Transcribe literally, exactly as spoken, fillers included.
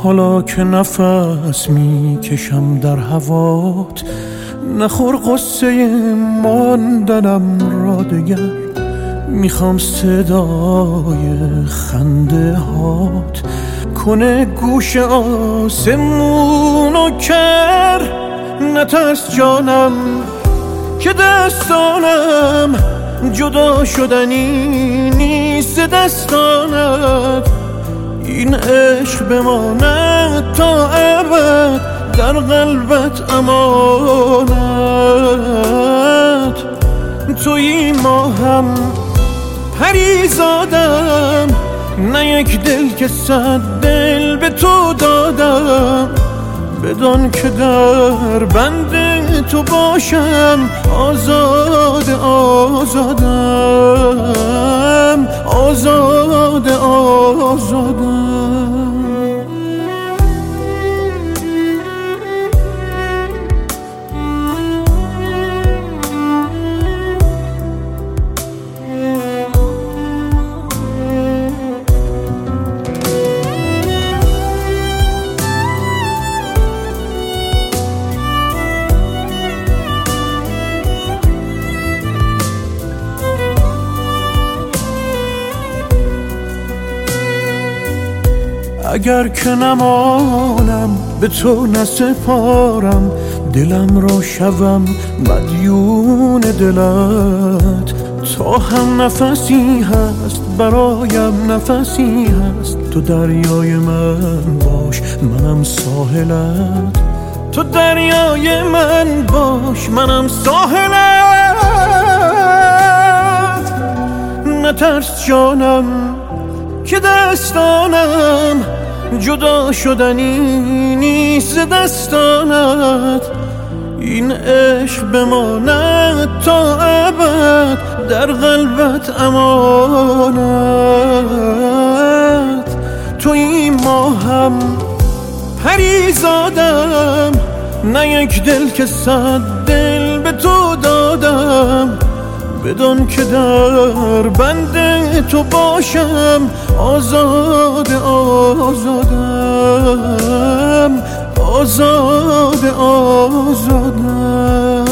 حالا که نفس می کشم در هوات، نخور قصه ماندنم را دگر. میخوام صدای خنده هات کنه گوش آسمونو کر. نترس جانم که دستانم جدا شدنی نیست دستانت. این عشق بماند تا ابد در قلبت امانت. تویی ماهم پریزادم، نه یک دل که صد دل به تو دادم. بدان که در بند تو باشم آزاد آزادم، آزاد آزادم. اگر که نمانم به تو نسپارم، دلم را شوم مدیون دلت. تا هم نفسی هست برایم نفسی هست، تو دریای من باش منم ساحلت. تو دریای من باش منم ساحلت. نترس جانم که دستانم جدا شدنی نیست دستانت. این عشق بماند تا ابد در قلبت امانت. تویی ماهم پریزادم، نه یک دل که صد دل به تو دادم. بدان که در بند تو باشم آزاد آزادم، آزاد آزادم.